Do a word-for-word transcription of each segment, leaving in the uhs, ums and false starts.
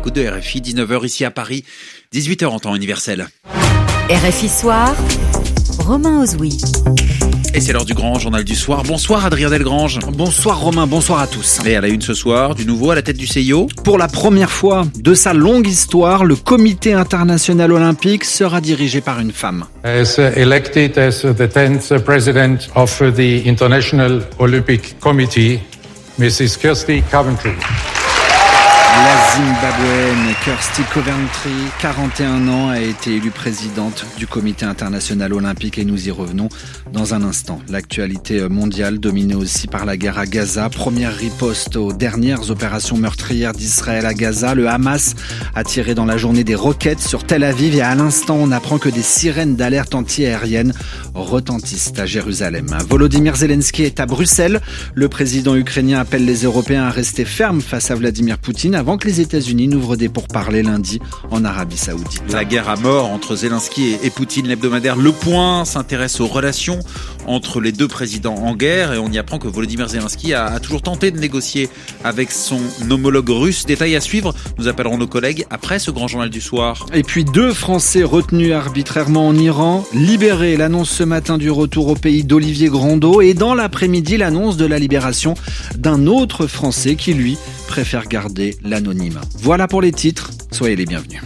l'écoute de R F I, dix-neuf heures ici à Paris, dix-huit heures en temps universel. R F I Soir, Romain Ozoui. Et c'est l'heure du grand journal du soir. Bonsoir Adrien Delgrange. Bonsoir Romain, bonsoir à tous. Et à la une ce soir, du nouveau à la tête du C I O. Pour la première fois de sa longue histoire, le Comité international olympique sera dirigé par une femme. As elected as the tenth president of the International Olympic Committee, Missus Kirsty Coventry. La Zimbabwéenne Kirsty Coventry, quarante et un ans, a été élue présidente du Comité international olympique et nous y revenons dans un instant. L'actualité mondiale dominée aussi par la guerre à Gaza. Première riposte aux dernières opérations meurtrières d'Israël à Gaza. Le Hamas a tiré dans la journée des roquettes sur Tel Aviv et à l'instant on apprend que des sirènes d'alerte anti-aérienne retentissent à Jérusalem. Volodymyr Zelensky est à Bruxelles. Le président ukrainien appelle les Européens à rester fermes face à Vladimir Poutine avant que les États-Unis n'ouvrent des pourparlers lundi en Arabie Saoudite. La guerre à mort entre Zelensky et Poutine, l'hebdomadaire Le Point s'intéresse aux relations entre les deux présidents en guerre et on y apprend que Volodymyr Zelensky a, a toujours tenté de négocier avec son homologue russe. Détail à suivre, nous appellerons nos collègues après ce grand journal du soir. Et puis deux Français retenus arbitrairement en Iran, libérés. L'annonce ce matin du retour au pays d'Olivier Grandeau et dans l'après-midi l'annonce de la libération d'un autre Français qui lui préfère garder l'anonyme. Voilà pour les titres, soyez les bienvenus.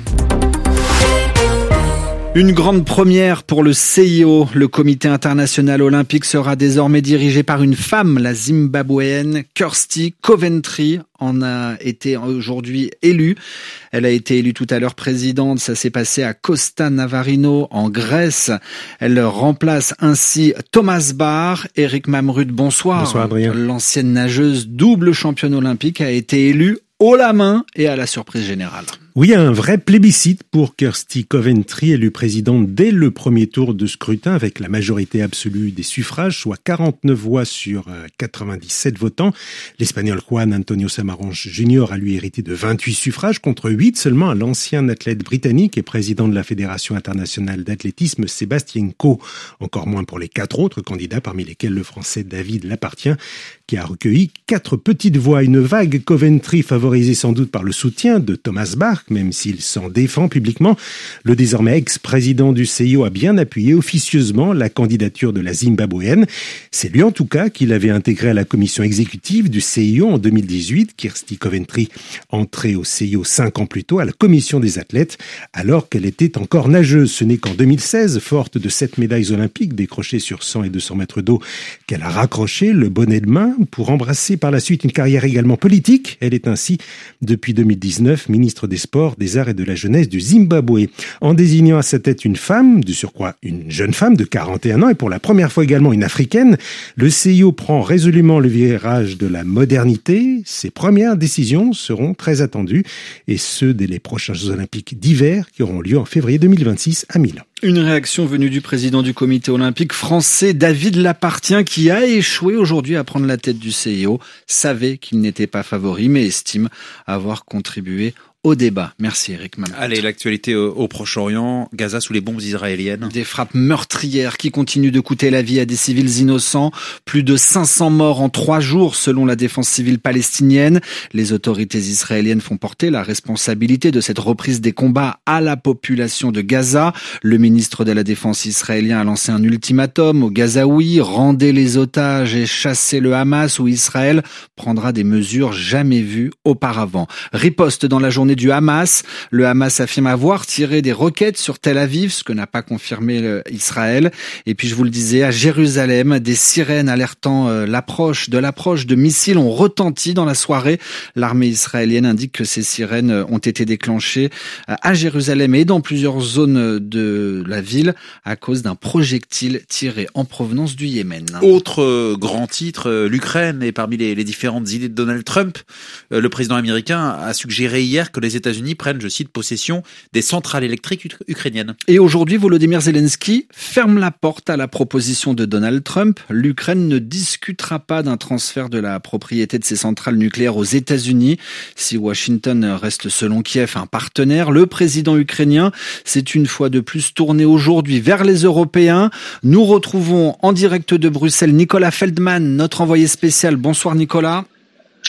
Une grande première pour le C I O. Le Comité international olympique sera désormais dirigé par une femme, la Zimbabwéenne Kirsty Coventry en a été aujourd'hui élue. Elle a été élue tout à l'heure présidente. Ça s'est passé à Costa Navarino en Grèce. Elle remplace ainsi Thomas Bach. Éric Mamrud, bonsoir. Bonsoir Adrien. L'ancienne nageuse double championne olympique a été élue haut la main et à la surprise générale. Oui, un vrai plébiscite pour Kirsty Coventry, élue présidente dès le premier tour de scrutin avec la majorité absolue des suffrages, soit quarante-neuf voix sur quatre-vingt-dix-sept votants. L'Espagnol Juan Antonio Samaranch Junior a lui hérité de vingt-huit suffrages contre huit seulement à l'ancien athlète britannique et président de la Fédération internationale d'athlétisme Sébastien Coe. Encore moins pour les quatre autres candidats, parmi lesquels le Français David Lappartient, qui a recueilli quatre petites voix. Une vague Coventry favorisée sans doute par le soutien de Thomas Bach, même s'il s'en défend publiquement. Le désormais ex-président du C I O a bien appuyé officieusement la candidature de la Zimbabwéenne. C'est lui en tout cas qui l'avait intégré à la commission exécutive du C I O en deux mille dix-huit. Kirsty Coventry entrait au C I O cinq ans plus tôt à la commission des athlètes, alors qu'elle était encore nageuse. Ce n'est qu'en deux mille seize, forte de sept médailles olympiques décrochées sur cent et deux cents mètres d'eau, qu'elle a raccroché le bonnet de main pour embrasser par la suite une carrière également politique. Elle est ainsi, depuis deux mille dix-neuf, ministre des Sports, des Arts et de la Jeunesse du Zimbabwe. En désignant à sa tête une femme, de surcroît une jeune femme de quarante et un ans et pour la première fois également une africaine, le C I O prend résolument le virage de la modernité. Ses premières décisions seront très attendues et ce dès les prochains Jeux Olympiques d'hiver qui auront lieu en février deux mille vingt-six à Milan. Une réaction venue du président du comité olympique français, David Lappartient, qui a échoué aujourd'hui à prendre la tête du C I O, savait qu'il n'était pas favori, mais estime avoir contribué au débat. Merci Éric Mamrud. Allez, l'actualité au Proche-Orient, Gaza sous les bombes israéliennes. Des frappes meurtrières qui continuent de coûter la vie à des civils innocents. Plus de cinq cents morts en trois jours selon la défense civile palestinienne. Les autorités israéliennes font porter la responsabilité de cette reprise des combats à la population de Gaza. Le ministre de la Défense israélien a lancé un ultimatum aux Gazaouis. Rendez les otages et chassez le Hamas ou Israël prendra des mesures jamais vues auparavant. Riposte dans la journée du Hamas. Le Hamas affirme avoir tiré des roquettes sur Tel Aviv, ce que n'a pas confirmé Israël. Et puis je vous le disais, à Jérusalem, des sirènes alertant l'approche de l'approche de missiles ont retenti dans la soirée. L'armée israélienne indique que ces sirènes ont été déclenchées à Jérusalem et dans plusieurs zones de la ville à cause d'un projectile tiré en provenance du Yémen. Autre grand titre, l'Ukraine est parmi les, les différentes idées de Donald Trump. Le président américain a suggéré hier que les États-Unis prennent, je cite, possession des centrales électriques ukrainiennes. Et aujourd'hui, Volodymyr Zelensky ferme la porte à la proposition de Donald Trump. L'Ukraine ne discutera pas d'un transfert de la propriété de ses centrales nucléaires aux États-Unis. Si Washington reste selon Kiev un partenaire, le président ukrainien s'est une fois de plus tourné aujourd'hui vers les Européens. Nous retrouvons en direct de Bruxelles Nicolas Feldman, notre envoyé spécial. Bonsoir Nicolas.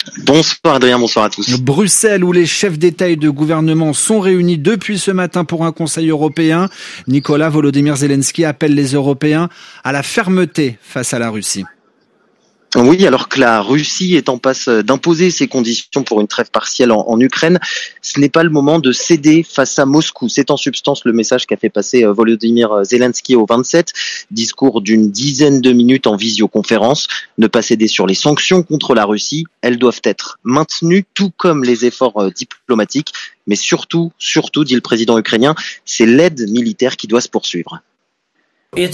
Bonsoir Adrien, bonsoir à tous. Bruxelles, où les chefs d'État et de gouvernement sont réunis depuis ce matin pour un Conseil européen. Nicolas, Volodymyr Zelensky appelle les Européens à la fermeté face à la Russie. Oui, alors que la Russie est en passe d'imposer ses conditions pour une trêve partielle en, en Ukraine, ce n'est pas le moment de céder face à Moscou. C'est en substance le message qu'a fait passer Volodymyr Zelensky au vingt-sept. Discours d'une dizaine de minutes en visioconférence. Ne pas céder sur les sanctions contre la Russie. Elles doivent être maintenues, tout comme les efforts diplomatiques. Mais surtout, surtout, dit le président ukrainien, c'est l'aide militaire qui doit se poursuivre. Il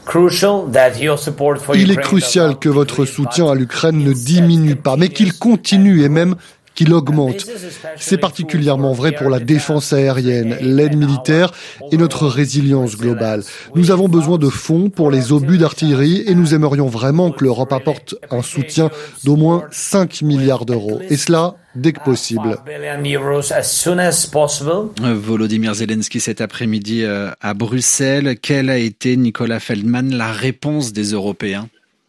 est crucial que votre soutien à l'Ukraine ne diminue pas, mais qu'il continue et même qu'il augmente. C'est particulièrement vrai pour la défense aérienne, l'aide militaire et notre résilience globale. Nous avons besoin de fonds pour les obus d'artillerie et nous aimerions vraiment que l'Europe apporte un soutien d'au moins cinq milliards d'euros. Et cela, dès que possible. Volodymyr Zelensky cet après-midi à Bruxelles. Quelle a été, Nicolas Feldman, la réponse des Européens ?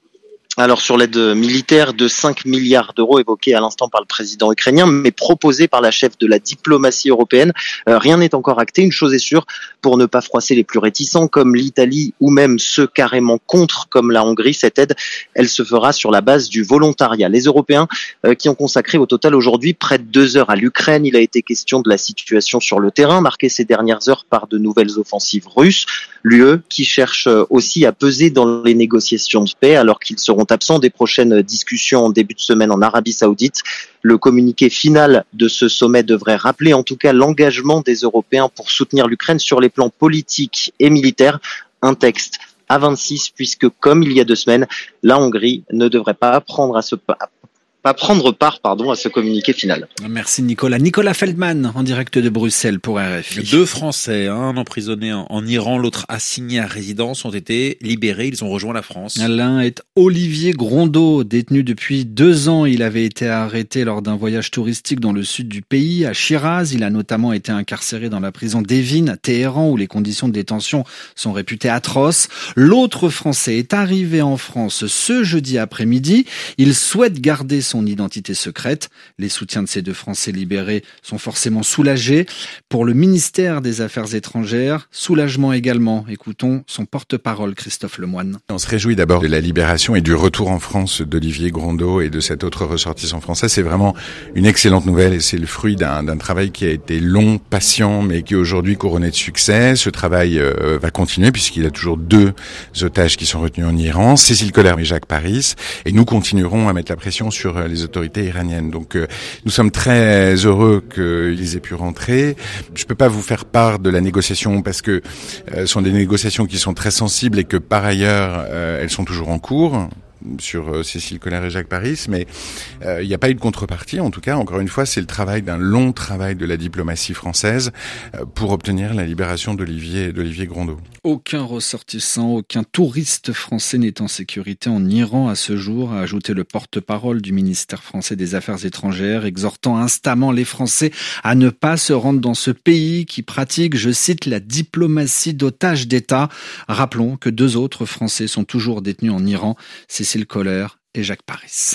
Alors sur l'aide militaire de cinq milliards d'euros évoquée à l'instant par le président ukrainien, mais proposée par la chef de la diplomatie européenne, euh, rien n'est encore acté. Une chose est sûre, pour ne pas froisser les plus réticents comme l'Italie ou même ceux carrément contre comme la Hongrie, cette aide, elle se fera sur la base du volontariat. Les Européens euh, qui ont consacré au total aujourd'hui près de deux heures à l'Ukraine, il a été question de la situation sur le terrain, marquée ces dernières heures par de nouvelles offensives russes. L'U E qui cherche aussi à peser dans les négociations de paix alors qu'ils seront absents des prochaines discussions en début de semaine en Arabie Saoudite. Le communiqué final de ce sommet devrait rappeler en tout cas l'engagement des Européens pour soutenir l'Ukraine sur les plans politiques et militaires. Un texte à vingt-six puisque, comme il y a deux semaines, la Hongrie ne devrait pas prendre à ce pas. pas prendre part pardon, à ce communiqué final. Merci Nicolas. Nicolas Feldman, en direct de Bruxelles pour R F I. Deux Français, un emprisonné en, en Iran, l'autre assigné à résidence, ont été libérés. Ils ont rejoint la France. L'un est Olivier Grondeau, détenu depuis deux ans. Il avait été arrêté lors d'un voyage touristique dans le sud du pays, à Chiraz. Il a notamment été incarcéré dans la prison d'Evin, à Téhéran, où les conditions de détention sont réputées atroces. L'autre Français est arrivé en France ce jeudi après-midi. Il souhaite garder son son identité secrète. Les soutiens de ces deux Français libérés sont forcément soulagés. Pour le ministère des Affaires étrangères, soulagement également. Écoutons son porte-parole, Christophe Lemoine. On se réjouit d'abord de la libération et du retour en France d'Olivier Grondeau et de cet autre ressortissant français. C'est vraiment une excellente nouvelle et c'est le fruit d'un, d'un travail qui a été long, patient, mais qui est aujourd'hui couronné de succès. Ce travail euh, va continuer puisqu'il y a toujours deux otages qui sont retenus en Iran, Cécile Kohler et Jacques Paris. Et nous continuerons à mettre la pression sur les autorités iraniennes. Donc euh, nous sommes très heureux qu'ils aient pu rentrer. Je peux pas vous faire part de la négociation parce que euh, ce sont des négociations qui sont très sensibles et que par ailleurs euh, elles sont toujours en cours sur euh, Cécile Kohler et Jacques Paris, mais il euh, n'y a pas eu de contrepartie. En tout cas, encore une fois, c'est le travail d'un long travail de la diplomatie française euh, pour obtenir la libération d'Olivier, d'Olivier Grondeau. Aucun ressortissant, aucun touriste français n'est en sécurité en Iran à ce jour, a ajouté le porte-parole du ministère français des Affaires étrangères, exhortant instamment les Français à ne pas se rendre dans ce pays qui pratique, je cite, la diplomatie d'otages d'État. Rappelons que deux autres Français sont toujours détenus en Iran, Cécile Kohler et Jacques Paris.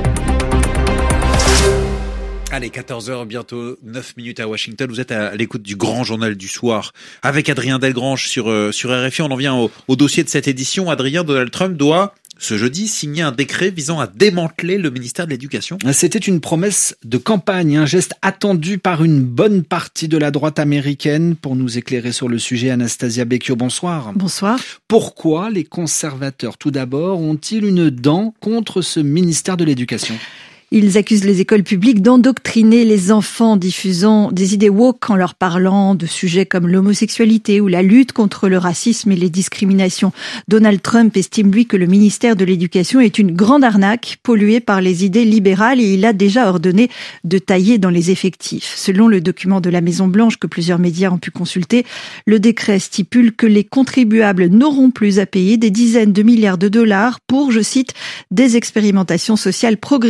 Allez, quatorze heures, bientôt neuf minutes à Washington. Vous êtes à l'écoute du grand journal du soir avec Adrien Delgrange sur, euh, sur R F I. On en vient au, au dossier de cette édition. Adrien, Donald Trump doit, ce jeudi, signer un décret visant à démanteler le ministère de l'Éducation. C'était une promesse de campagne, un geste attendu par une bonne partie de la droite américaine. Pour nous éclairer sur le sujet, Anastasia Becchio, bonsoir. Bonsoir. Pourquoi les conservateurs, tout d'abord, ont-ils une dent contre ce ministère de l'Éducation ? Ils accusent les écoles publiques d'endoctriner les enfants en diffusant des idées woke en leur parlant de sujets comme l'homosexualité ou la lutte contre le racisme et les discriminations. Donald Trump estime, lui, que le ministère de l'Éducation est une grande arnaque polluée par les idées libérales et il a déjà ordonné de tailler dans les effectifs. Selon le document de la Maison-Blanche que plusieurs médias ont pu consulter, le décret stipule que les contribuables n'auront plus à payer des dizaines de milliards de dollars pour, je cite, des expérimentations sociales progressistes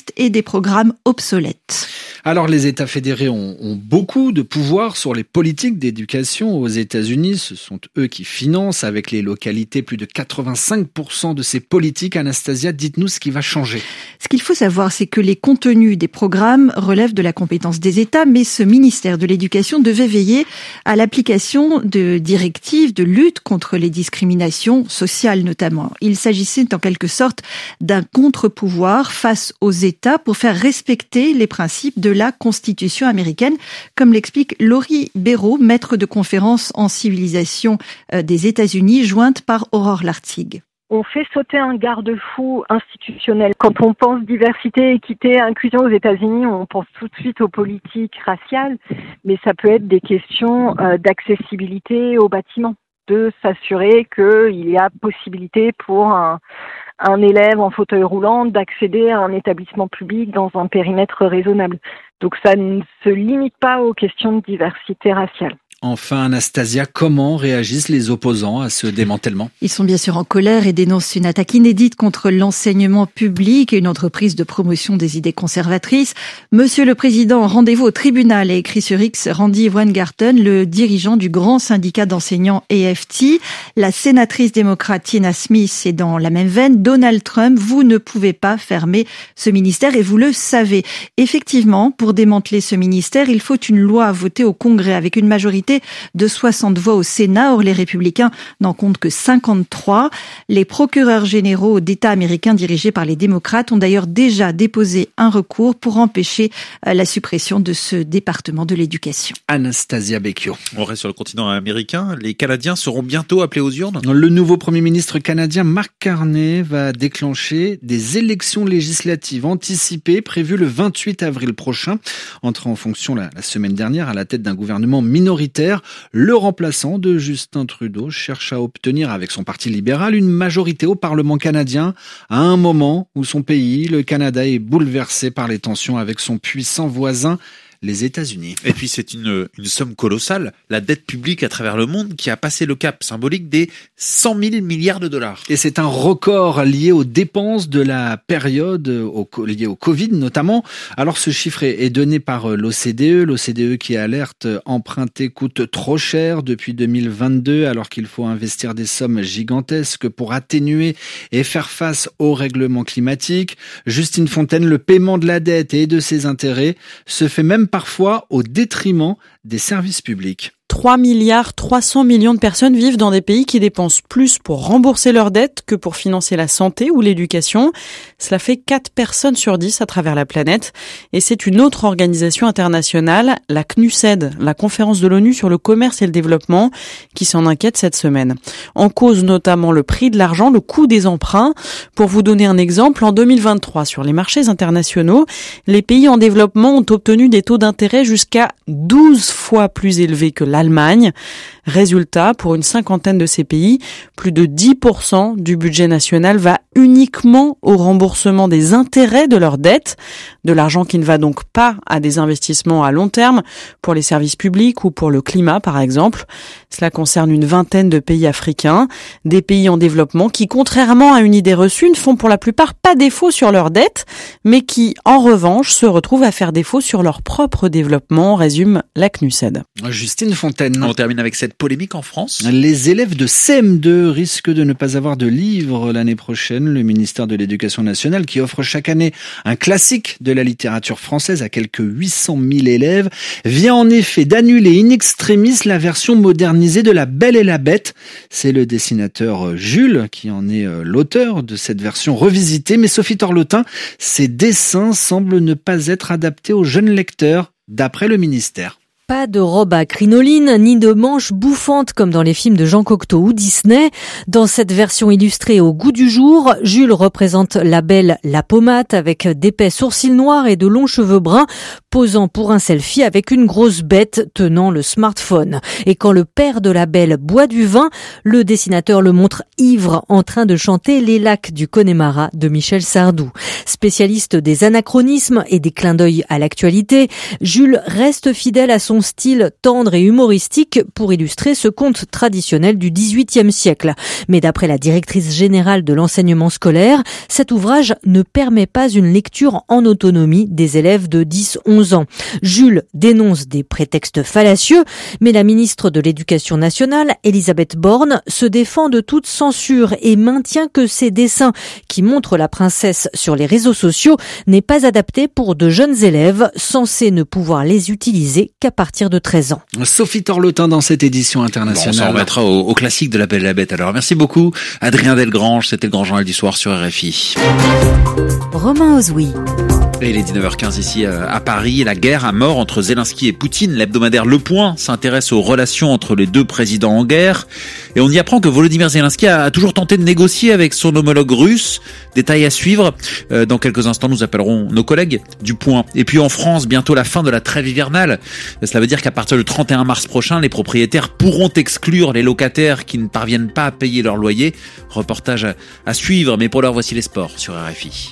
injustes et des programmes obsolètes. Alors les États fédérés ont, ont beaucoup de pouvoir sur les politiques d'éducation aux États-Unis. Ce sont eux qui financent avec les localités plus de quatre-vingt-cinq pour cent de ces politiques. Anastasia, dites-nous ce qui va changer. Ce qu'il faut savoir, c'est que les contenus des programmes relèvent de la compétence des États, mais ce ministère de l'Éducation devait veiller à l'application de directives de lutte contre les discriminations sociales notamment. Il s'agissait en quelque sorte d'un contre-pouvoir face aux États pour faire respecter les principes de la Constitution américaine, comme l'explique Laurie Béraud, maître de conférence en civilisation des États-Unis, jointe par Aurore Lartigue. On fait sauter un garde-fou institutionnel. Quand on pense diversité, équité, inclusion aux États-Unis, on pense tout de suite aux politiques raciales, mais ça peut être des questions d'accessibilité aux bâtiments, de s'assurer qu'il y a possibilité pour un un élève en fauteuil roulant d'accéder à un établissement public dans un périmètre raisonnable. Donc ça ne se limite pas aux questions de diversité raciale. Enfin, Anastasia, comment réagissent les opposants à ce démantèlement ? Ils sont bien sûr en colère et dénoncent une attaque inédite contre l'enseignement public et une entreprise de promotion des idées conservatrices. Monsieur le Président, rendez-vous au tribunal, a écrit sur X Randy Weingarten, le dirigeant du grand syndicat d'enseignants A F T. La sénatrice démocrate Tina Smith est dans la même veine. Donald Trump, vous ne pouvez pas fermer ce ministère et vous le savez. Effectivement, pour démanteler ce ministère, il faut une loi votée au Congrès avec une majorité de soixante voix au Sénat. Or, les républicains n'en comptent que cinquante-trois. Les procureurs généraux d'État américains dirigés par les démocrates ont d'ailleurs déjà déposé un recours pour empêcher la suppression de ce département de l'éducation. Anastasia Becchio. On reste sur le continent américain. Les Canadiens seront bientôt appelés aux urnes. Le nouveau Premier ministre canadien Mark Carney va déclencher des élections législatives anticipées prévues le vingt-huit avril prochain. Entré en fonction la, la semaine dernière à la tête d'un gouvernement minoritaire, le remplaçant de Justin Trudeau cherche à obtenir avec son parti libéral une majorité au Parlement canadien à un moment où son pays, le Canada, est bouleversé par les tensions avec son puissant voisin, les États-Unis. Et puis c'est une, une somme colossale, la dette publique à travers le monde qui a passé le cap symbolique des cent mille milliards de dollars. Et c'est un record lié aux dépenses de la période, au, lié au Covid notamment. Alors ce chiffre est donné par l'O C D E, l'O C D E qui alerte emprunter coûte trop cher depuis deux mille vingt-deux alors qu'il faut investir des sommes gigantesques pour atténuer et faire face au règlement climatique. Justine Fontaine, le paiement de la dette et de ses intérêts se fait même parfois au détriment des services publics. trois milliards trois cents millions de personnes vivent dans des pays qui dépensent plus pour rembourser leurs dettes que pour financer la santé ou l'éducation. Cela fait quatre personnes sur dix à travers la planète. Et c'est une autre organisation internationale, la C N U S E D, la conférence de l'ONU sur le commerce et le développement, qui s'en inquiète cette semaine. En cause notamment le prix de l'argent, le coût des emprunts. Pour vous donner un exemple, en deux mille vingt-trois, sur les marchés internationaux, les pays en développement ont obtenu des taux d'intérêt jusqu'à douze fois plus élevés que l'Allemagne. Résultat, pour une cinquantaine de ces pays, plus de dix pour cent du budget national va uniquement au remboursement des intérêts de leurs dettes, de l'argent qui ne va donc pas à des investissements à long terme pour les services publics ou pour le climat par exemple. Cela concerne une vingtaine de pays africains, des pays en développement qui, contrairement à une idée reçue, ne font pour la plupart pas défaut sur leurs dettes, mais qui, en revanche, se retrouvent à faire défaut sur leur propre développement, résume la C N U S E D. Justine Fontaine. On termine avec cette polémique en France. Les élèves de C M deux risquent de ne pas avoir de livres l'année prochaine. Le ministère de l'Éducation nationale, qui offre chaque année un classique de la littérature française à quelques huit cent mille élèves, vient en effet d'annuler in extremis la version modernisée de La Belle et la Bête. C'est le dessinateur Jules qui en est l'auteur de cette version revisitée. Mais Sophie Torlotin, ses dessins semblent ne pas être adaptés aux jeunes lecteurs, d'après le ministère. Pas de robe à crinoline, ni de manches bouffantes comme dans les films de Jean Cocteau ou Disney. Dans cette version illustrée au goût du jour, Jules représente la belle La Pommade avec d'épais sourcils noirs et de longs cheveux bruns posant pour un selfie avec une grosse bête tenant le smartphone. Et quand le père de la belle boit du vin, le dessinateur le montre ivre en train de chanter Les lacs du Connemara de Michel Sardou. Spécialiste des anachronismes et des clins d'œil à l'actualité, Jules reste fidèle à son style tendre et humoristique pour illustrer ce conte traditionnel du dix-huitième siècle. Mais d'après la directrice générale de l'enseignement scolaire, cet ouvrage ne permet pas une lecture en autonomie des élèves de dix à onze ans. Jules dénonce des prétextes fallacieux, mais la ministre de l'Éducation nationale, Elisabeth Borne, se défend de toute censure et maintient que ces dessins qui montrent la princesse sur les réseaux sociaux n'est pas adapté pour de jeunes élèves censés ne pouvoir les utiliser qu'à partir de treize ans. Sophie Torletin dans cette édition internationale. Bon, on s'en remettra au, au classique de La Belle et la Bête. Alors merci beaucoup Adrien Delgrange, c'était le Grand Journal du Soir sur R F I. Romain Ozoui. Et il est dix-neuf heures quinze ici à Paris. La guerre à mort entre Zelensky et Poutine. L'hebdomadaire Le Point s'intéresse aux relations entre les deux présidents en guerre. Et on y apprend que Volodymyr Zelensky a toujours tenté de négocier avec son homologue russe. Détail à suivre. Dans quelques instants, nous appellerons nos collègues du Point. Et puis en France, bientôt la fin de la trêve hivernale. Cela veut dire qu'à partir du trente et un mars prochain, les propriétaires pourront exclure les locataires qui ne parviennent pas à payer leur loyer. Reportage à suivre. Mais pour l'heure, voici les sports sur R F I.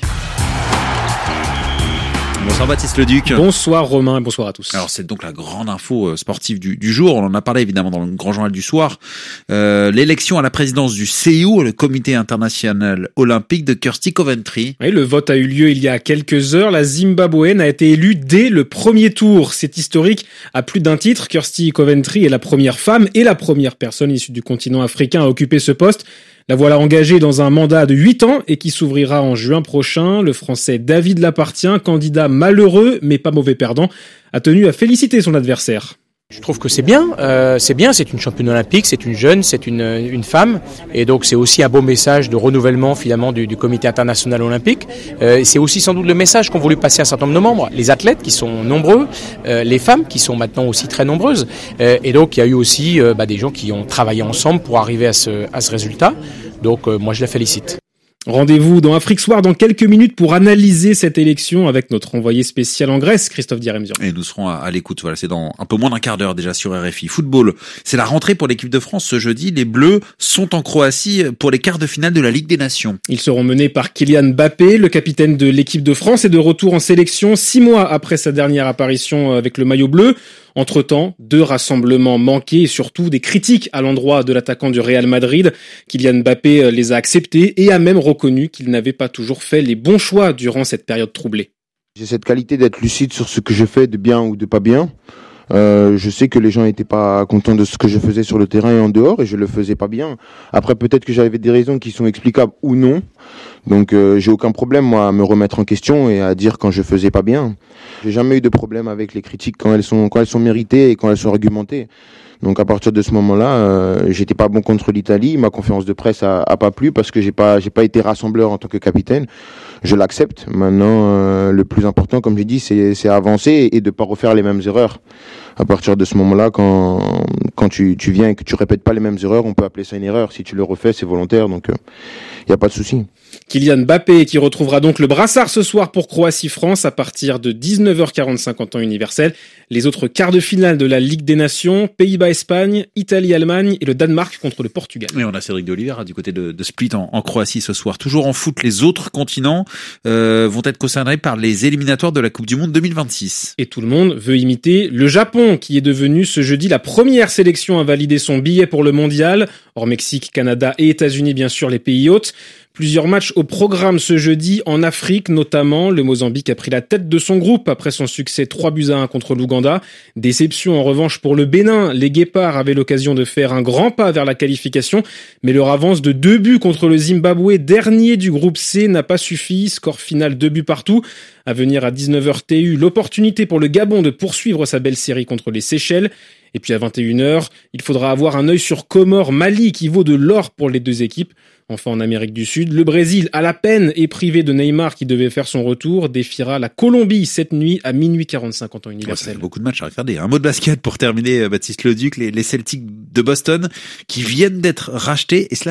Bonsoir Baptiste Leduc. Bonsoir Romain et bonsoir à tous. Alors c'est donc la grande info sportive du, du jour. On en a parlé évidemment dans le Grand Journal du Soir. Euh, l'élection à la présidence du C I O, le Comité international olympique de Kirsty Coventry. Oui, le vote a eu lieu il y a quelques heures. La Zimbabwéenne a été élue dès le premier tour. C'est historique à plus d'un titre. Kirsty Coventry est la première femme et la première personne issue du continent africain à occuper ce poste. La voilà engagée dans un mandat de huit ans et qui s'ouvrira en juin prochain. Le Français David Lapartien, candidat malheureux mais pas mauvais perdant, a tenu à féliciter son adversaire. Je trouve que c'est bien, euh, c'est bien, c'est une championne olympique, c'est une jeune, c'est une, une femme, et donc c'est aussi un beau message de renouvellement finalement du, du Comité international olympique. Euh, c'est aussi sans doute le message qu'ont voulu passer un certain nombre de membres, les athlètes qui sont nombreux, euh, les femmes qui sont maintenant aussi très nombreuses, euh, et donc il y a eu aussi euh, bah, des gens qui ont travaillé ensemble pour arriver à ce, à ce résultat. Donc euh, moi je la félicite. Rendez-vous dans Afrique Soir dans quelques minutes pour analyser cette élection avec notre envoyé spécial en Grèce, Christophe Diremzian. Et nous serons à, à l'écoute. Voilà, c'est dans un peu moins d'un quart d'heure déjà sur R F I. Football, c'est la rentrée pour l'équipe de France ce jeudi. Les Bleus sont en Croatie pour les quarts de finale de la Ligue des Nations. Ils seront menés par Kylian Mbappé, le capitaine de l'équipe de France, est de retour en sélection six mois après sa dernière apparition avec le maillot bleu. Entre-temps, deux rassemblements manqués et surtout des critiques à l'endroit de l'attaquant du Real Madrid. Kylian Mbappé les a acceptés et a même reconnu qu'il n'avait pas toujours fait les bons choix durant cette période troublée. J'ai cette qualité d'être lucide sur ce que je fais de bien ou de pas bien. Euh, je sais que les gens n'étaient pas contents de ce que je faisais sur le terrain et en dehors et je le faisais pas bien. Après, peut-être que j'avais des raisons qui sont explicables ou non. Donc, euh, j'ai aucun problème, moi, à me remettre en question et à dire quand je faisais pas bien. J'ai jamais eu de problème avec les critiques quand elles sont, quand elles sont méritées et quand elles sont argumentées. Donc, à partir de ce moment-là, euh, j'étais pas bon contre l'Italie. Ma conférence de presse a, a pas plu parce que j'ai pas, j'ai pas été rassembleur en tant que capitaine. Je l'accepte. Maintenant, euh, le plus important, comme j'ai dit, c'est, c'est avancer et de pas refaire les mêmes erreurs. À partir de ce moment-là, quand, quand tu, tu viens et que tu répètes pas les mêmes erreurs, on peut appeler ça une erreur. Si tu le refais, c'est volontaire. Donc, il euh, y a pas de souci. Kylian Mbappé qui retrouvera donc le brassard ce soir pour Croatie-France à partir de dix-neuf heures quarante-cinq en temps universel. Les autres quarts de finale de la Ligue des Nations, Pays-Bas-Espagne, Italie-Allemagne et le Danemark contre le Portugal. Et on a Cédric de Oliveira du côté de, de Split en, en Croatie ce soir. Toujours en foot, les autres continents euh, vont être concernés par les éliminatoires de la Coupe du Monde deux mille vingt-six. Et tout le monde veut imiter le Japon qui est devenu ce jeudi la première sélection à valider son billet pour le mondial. Hors Mexique, Canada et États-Unis, bien sûr, les pays hôtes. Plusieurs matchs au programme ce jeudi en Afrique, notamment. Le Mozambique a pris la tête de son groupe après son succès trois buts à un contre l'Ouganda. Déception en revanche pour le Bénin. Les Guépards avaient l'occasion de faire un grand pas vers la qualification, mais leur avance de deux buts contre le Zimbabwe, dernier du groupe C, n'a pas suffi. Score final deux buts partout. À venir à dix-neuf heures T U, l'opportunité pour le Gabon de poursuivre sa belle série contre les Seychelles. Et puis à vingt et une heures, il faudra avoir un œil sur Comores-Mali qui vaut de l'or pour les deux équipes. Enfin, en Amérique du Sud, le Brésil, à la peine, est privé de Neymar qui devait faire son retour, défiera la Colombie cette nuit à minuit quarante-cinq en temps universel. Ouais, beaucoup de matchs à regarder. Un mot de basket pour terminer, Baptiste Leduc, les, les Celtics de Boston qui viennent d'être rachetés et cela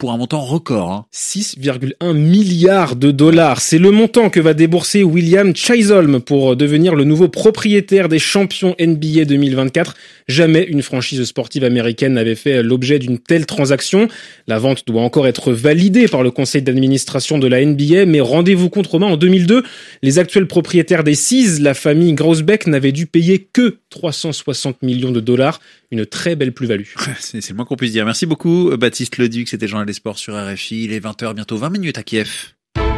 pour un montant record. Hein. six virgule un milliards de dollars. C'est le montant que va débourser William Chisholm pour devenir le nouveau propriétaire des champions N B A deux mille vingt-quatre. Jamais une franchise sportive américaine n'avait fait l'objet d'une telle transaction. La vente doit encore être validée par le conseil d'administration de la N B A, mais rendez-vous compte, Romain, en deux mille deux, les actuels propriétaires des Seas, la famille Grousbeck, n'avaient dû payer que trois cent soixante millions de dollars. Une très belle plus-value. C'est, c'est le moins qu'on puisse dire. Merci beaucoup, Baptiste Leduc. C'était Journal des Sports sur R F I. Il est vingt heures, bientôt vingt minutes à Kiev.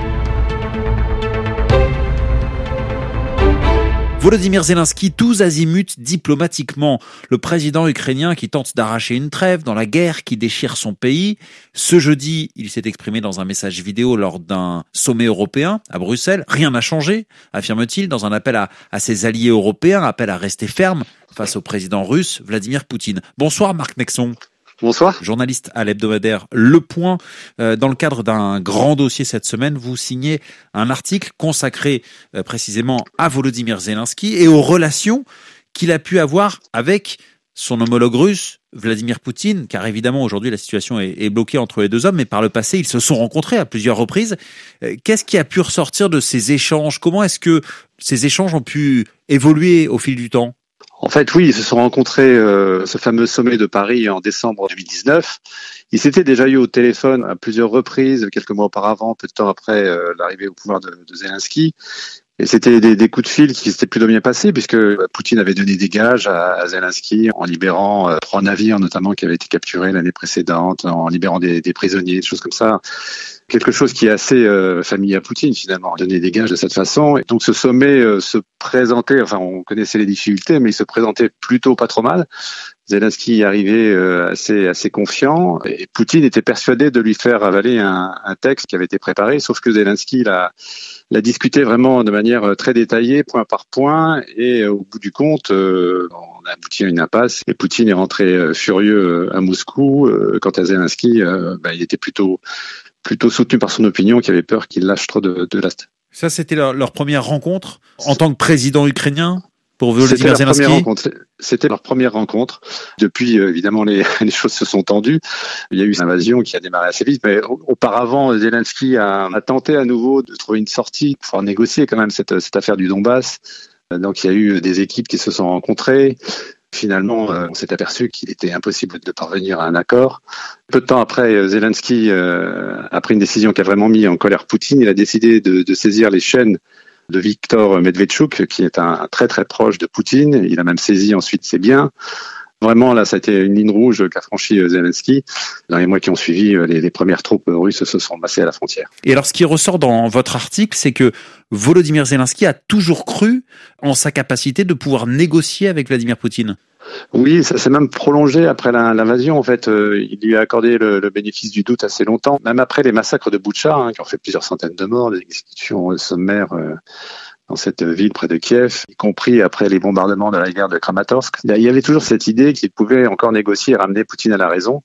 Volodymyr Zelensky, tous azimuts diplomatiquement. Le président ukrainien qui tente d'arracher une trêve dans la guerre qui déchire son pays. Ce jeudi, il s'est exprimé dans un message vidéo lors d'un sommet européen à Bruxelles. Rien n'a changé, affirme-t-il, dans un appel à, à ses alliés européens, appel à rester ferme face au président russe Vladimir Poutine. Bonsoir Marc Nexon. Bonsoir. Journaliste à l'hebdomadaire Le Point. Euh, dans le cadre d'un grand dossier cette semaine, vous signez un article consacré euh, précisément à Volodymyr Zelensky et aux relations qu'il a pu avoir avec son homologue russe, Vladimir Poutine, car évidemment aujourd'hui la situation est, est bloquée entre les deux hommes, mais par le passé ils se sont rencontrés à plusieurs reprises. Euh, qu'est-ce qui a pu ressortir de ces échanges ? Comment est-ce que ces échanges ont pu évoluer au fil du temps ? En fait, oui, ils se sont rencontrés, euh, ce fameux sommet de Paris en décembre deux mille dix-neuf. Ils s'étaient déjà eu au téléphone à plusieurs reprises, quelques mois auparavant, peu de temps après euh, l'arrivée au pouvoir de, de Zelensky. Et c'était des, des coups de fil qui s'étaient plutôt bien passés, puisque Poutine avait donné des gages à, à Zelensky en libérant euh, trois navires, notamment, qui avaient été capturés l'année précédente, en libérant des, des prisonniers, des choses comme ça. Quelque chose qui est assez euh, familier à Poutine, finalement, donner des gages de cette façon. Et donc ce sommet euh, se présentait, enfin on connaissait les difficultés, mais il se présentait plutôt pas trop mal. Zelensky y arrivait euh, assez assez confiant, et Poutine était persuadé de lui faire avaler un, un texte qui avait été préparé, sauf que Zelensky l'a, l'a discuté vraiment de manière très détaillée, point par point, et au bout du compte, euh, on a abouti à une impasse, et Poutine est rentré euh, furieux à Moscou. Euh, quant à Zelensky, euh, bah, il était plutôt plutôt soutenu par son opinion, qui avait peur qu'il lâche trop de, de last. Ça, c'était leur, leur première rencontre en tant que président ukrainien pour Volodymyr Zelensky. C'était leur première rencontre. Depuis, euh, évidemment, les, les choses se sont tendues. Il y a eu une invasion qui a démarré assez vite, mais auparavant, Zelensky a, a tenté à nouveau de trouver une sortie pour pouvoir négocier quand même cette, cette affaire du Donbass. Donc, il y a eu des équipes qui se sont rencontrées. Finalement, euh, on s'est aperçu qu'il était impossible de parvenir à un accord. Peu de temps après, Zelensky euh, a pris une décision qui a vraiment mis en colère Poutine. Il a décidé de, de saisir les chaînes de Viktor Medvedchuk, qui est un, un très très proche de Poutine. Il a même saisi ensuite ses biens. Vraiment, là, ça a été une ligne rouge qu'a franchi Zelensky. Dans les mois qui ont suivi, les, les premières troupes russes se sont massées à la frontière. Et alors, ce qui ressort dans votre article, c'est que Volodymyr Zelensky a toujours cru en sa capacité de pouvoir négocier avec Vladimir Poutine. Oui, ça s'est même prolongé après l'invasion. En fait, euh, il lui a accordé le, le bénéfice du doute assez longtemps, même après les massacres de Boutcha, hein, qui ont fait plusieurs centaines de morts, des exécutions sommaires euh, dans cette ville près de Kiev, y compris après les bombardements de la guerre de Kramatorsk. Il y avait toujours cette idée qu'il pouvait encore négocier et ramener Poutine à la raison.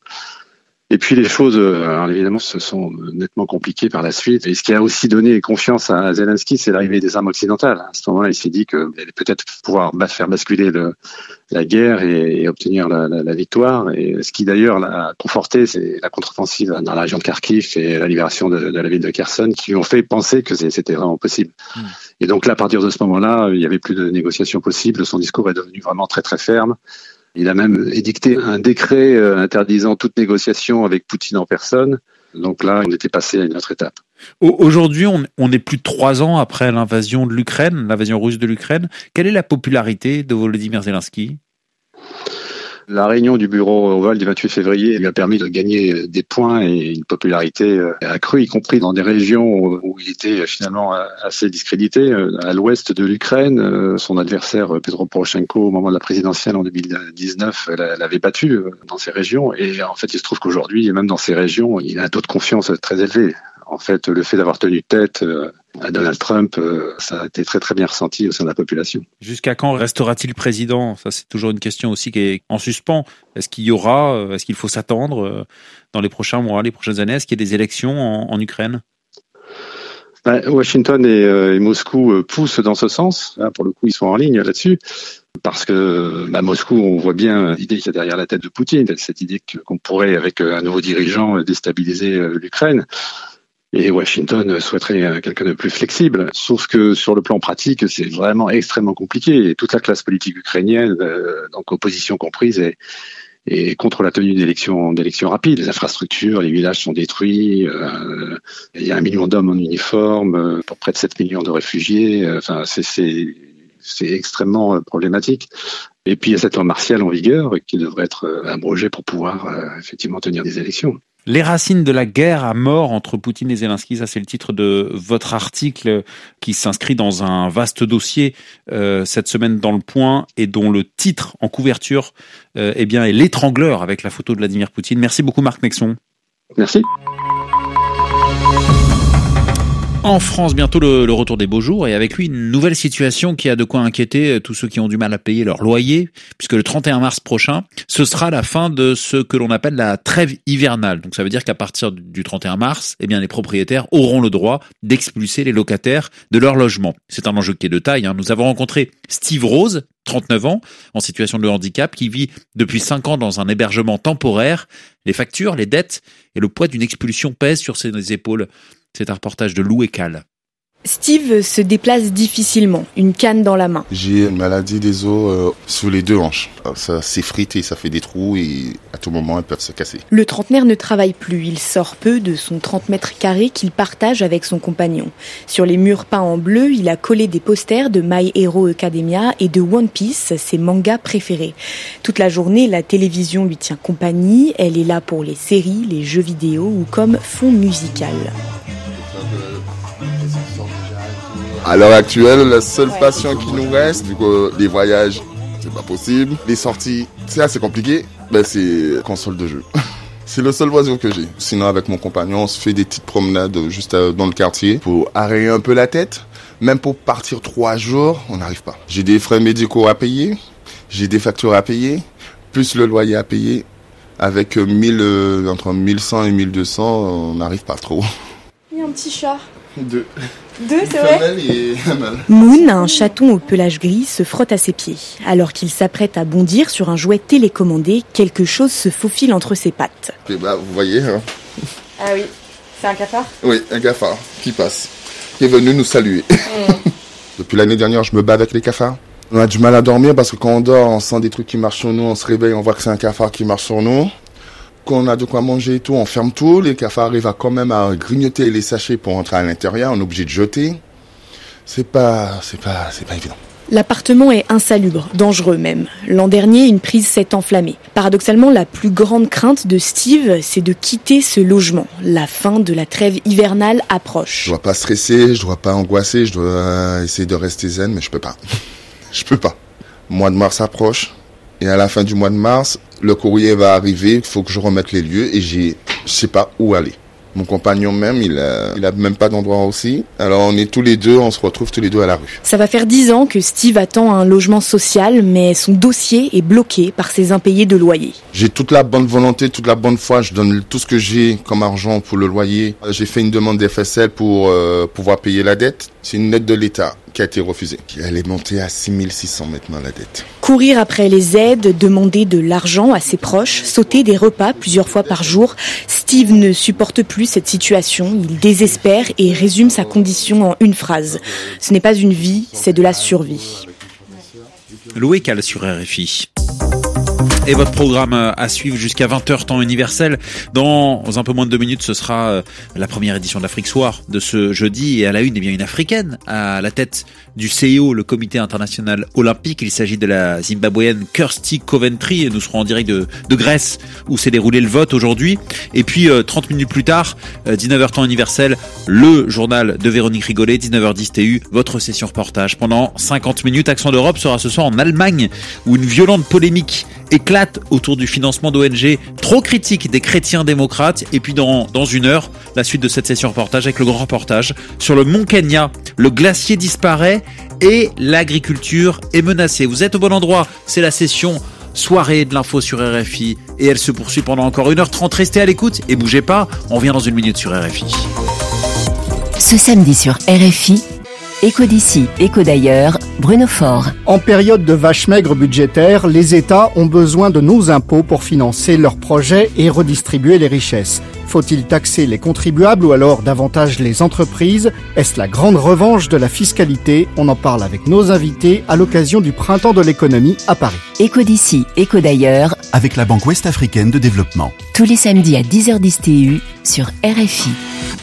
Et puis les choses, alors évidemment, se sont nettement compliquées par la suite. Et ce qui a aussi donné confiance à Zelensky, c'est l'arrivée des armes occidentales. À ce moment-là, il s'est dit qu'il allait peut-être pouvoir faire basculer le, la guerre et, et obtenir la, la, la victoire. Et ce qui d'ailleurs l'a conforté, c'est la contre-offensive dans la région de Kharkiv et la libération de, de la ville de Kherson, qui lui ont fait penser que c'était vraiment possible. Mmh. Et donc là, à partir de ce moment-là, il n'y avait plus de négociations possibles. Son discours est devenu vraiment très très ferme. Il a même édicté un décret interdisant toute négociation avec Poutine en personne. Donc là, on était passé à une autre étape. Aujourd'hui, on, on est plus de trois ans après l'invasion de l'Ukraine, l'invasion russe de l'Ukraine. Quelle est la popularité de Volodymyr Zelensky ? La réunion du bureau ovale du vingt-huit février lui a permis de gagner des points et une popularité accrue, y compris dans des régions où il était finalement assez discrédité. À l'ouest de l'Ukraine, son adversaire Petro Poroshenko, au moment de la présidentielle en deux mille dix-neuf, l'avait battu dans ces régions. Et en fait, il se trouve qu'aujourd'hui, même dans ces régions, il a un taux de confiance très élevé. En fait, le fait d'avoir tenu tête à Donald Trump, ça a été très très bien ressenti au sein de la population. Jusqu'à quand restera-t-il président ? Ça, c'est toujours une question aussi qui est en suspens. Est-ce qu'il y aura, est-ce qu'il faut s'attendre dans les prochains mois, les prochaines années, est-ce qu'il y a des élections en, en Ukraine ? Washington et, euh, et Moscou poussent dans ce sens. Là, pour le coup, ils sont en ligne là-dessus. Parce que à Moscou, on voit bien l'idée qu'il y a derrière la tête de Poutine, cette idée qu'on pourrait, avec un nouveau dirigeant, déstabiliser l'Ukraine. Et Washington souhaiterait quelqu'un de plus flexible. Sauf que sur le plan pratique, c'est vraiment extrêmement compliqué. Et toute la classe politique ukrainienne, donc opposition comprise, est et contre la tenue d'élections d'élections rapides. Les infrastructures, les villages sont détruits, euh, il y a un million d'hommes en uniforme, euh, pour près de sept millions de réfugiés, euh, enfin c'est, c'est, c'est extrêmement euh, problématique. Et puis il y a cette loi martiale en vigueur qui devrait être euh, abrogée pour pouvoir euh, effectivement tenir des élections. Les racines de la guerre à mort entre Poutine et Zelensky, ça c'est le titre de votre article qui s'inscrit dans un vaste dossier euh, cette semaine dans Le Point et dont le titre en couverture euh, eh bien, est l'étrangleur avec la photo de Vladimir Poutine. Merci beaucoup Marc Nexon. Merci. En France, bientôt le, le retour des beaux jours et avec lui une nouvelle situation qui a de quoi inquiéter tous ceux qui ont du mal à payer leur loyer, puisque le trente et un mars prochain, ce sera la fin de ce que l'on appelle la trêve hivernale. Donc ça veut dire qu'à partir du trente et un mars, eh bien les propriétaires auront le droit d'expulser les locataires de leur logement. C'est un enjeu qui est de taille, hein. Nous avons rencontré Steve Rose, trente-neuf ans, en situation de handicap, qui vit depuis cinq ans dans un hébergement temporaire. Les factures, les dettes et le poids d'une expulsion pèsent sur ses épaules. C'est un reportage de Lou et Cal. Steve se déplace difficilement, une canne dans la main. J'ai une maladie des os euh, sous les deux hanches. Ça s'effrite et ça fait des trous et à tout moment elles peuvent se casser. Le trentenaire ne travaille plus, il sort peu de son trente mètres carrés qu'il partage avec son compagnon. Sur les murs peints en bleu, il a collé des posters de My Hero Academia et de One Piece, ses mangas préférés. Toute la journée, la télévision lui tient compagnie, elle est là pour les séries, les jeux vidéo ou comme fond musical. À l'heure actuelle, la seule passion qui nous reste, vu que les voyages, c'est pas possible. Les sorties, c'est assez compliqué, ben c'est console de jeu. C'est le seul loisir que j'ai. Sinon, avec mon compagnon, on se fait des petites promenades juste dans le quartier pour arrayer un peu la tête. Même pour partir trois jours, on n'arrive pas. J'ai des frais médicaux à payer, j'ai des factures à payer, plus le loyer à payer. Avec mille, entre mille cent et mille deux cents, on n'arrive pas trop. Il y a un petit chat. Deux. Deux, c'est vrai. Et Moon, un chaton au pelage gris, se frotte à ses pieds. Alors qu'il s'apprête à bondir sur un jouet télécommandé, quelque chose se faufile entre ses pattes. Et bah, vous voyez, hein. Ah oui, c'est un cafard ? Oui, un cafard qui passe, qui est venu nous saluer. Mm. Depuis l'année dernière, je me bats avec les cafards. On a du mal à dormir parce que quand on dort, on sent des trucs qui marchent sur nous, on se réveille, on voit que c'est un cafard qui marche sur nous. Quand on a de quoi manger et tout, on ferme tout. Les cafards arrivent à quand même à grignoter les sachets pour entrer à l'intérieur. On est obligé de jeter. C'est pas, c'est pas, c'est pas évident. L'appartement est insalubre, dangereux même. L'an dernier, une prise s'est enflammée. Paradoxalement, la plus grande crainte de Steve, c'est de quitter ce logement. La fin de la trêve hivernale approche. Je dois pas stresser, je dois pas angoisser, je dois essayer de rester zen, mais je peux pas. Je peux pas. Le mois de mars approche. Et à la fin du mois de mars, le courrier va arriver, il faut que je remette les lieux et j'ai, je sais pas où aller. Mon compagnon même, il a, il a même pas d'endroit aussi. Alors on est tous les deux, on se retrouve tous les deux à la rue. Ça va faire dix ans que Steve attend un logement social, mais son dossier est bloqué par ses impayés de loyer. J'ai toute la bonne volonté, toute la bonne foi. Je donne tout ce que j'ai comme argent pour le loyer. J'ai fait une demande d'F S L pour euh, pouvoir payer la dette. C'est une aide de l'État qui a été refusée. Elle est montée à six mille six cents maintenant, la dette. Courir après les aides, demander de l'argent à ses proches, sauter des repas plusieurs fois par jour. Steve ne supporte plus cette situation. Il désespère et résume sa condition en une phrase. Ce n'est pas une vie, c'est de la survie. Loué Cal sur R F I. Et votre programme à suivre jusqu'à vingt heures temps universel. Dans un peu moins de deux minutes, ce sera la première édition de l'Afrique Soir de ce jeudi. Et à la une, eh bien, une africaine à la tête du C I O, le Comité international olympique. Il s'agit de la Zimbabwéenne Kirsty Coventry. Et nous serons en direct de, de Grèce où s'est déroulé le vote aujourd'hui. Et puis, euh, trente minutes plus tard, euh, dix-neuf heures temps universel, le journal de Véronique Rigolet, dix-neuf heures dix T U, votre session reportage. Pendant cinquante minutes, Accent d'Europe sera ce soir en Allemagne où une violente polémique éclate autour du financement d'O N G trop critiques des chrétiens démocrates. Et puis dans, dans une heure, la suite de cette session reportage avec le grand reportage sur le mont Kenya. Le glacier disparaît et l'agriculture est menacée. Vous êtes au bon endroit, c'est la session soirée de l'info sur R F I et elle se poursuit pendant encore une heure trente. Restez à l'écoute et bougez pas, on revient dans une minute sur R F I. Ce samedi sur R F I, Écho d'ici, écho d'ailleurs, Bruno Faure. En période de vache maigre budgétaire, les États ont besoin de nos impôts pour financer leurs projets et redistribuer les richesses. Faut-il taxer les contribuables ou alors davantage les entreprises ? Est-ce la grande revanche de la fiscalité ? On en parle avec nos invités à l'occasion du Printemps de l'économie à Paris. Écho d'ici, écho d'ailleurs, avec la Banque Ouest-Africaine de Développement. Tous les samedis à dix heures dix T U sur R F I.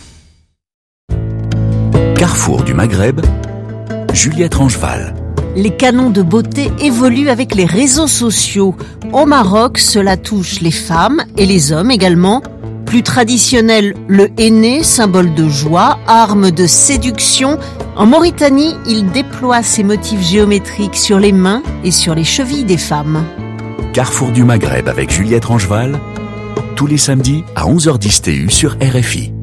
Carrefour du Maghreb, Juliette Rangeval. Les canons de beauté évoluent avec les réseaux sociaux. Au Maroc, cela touche les femmes et les hommes également. Plus traditionnel, le henné, symbole de joie, arme de séduction. En Mauritanie, il déploie ses motifs géométriques sur les mains et sur les chevilles des femmes. Carrefour du Maghreb avec Juliette Rangeval, tous les samedis à onze heures dix T U sur R F I.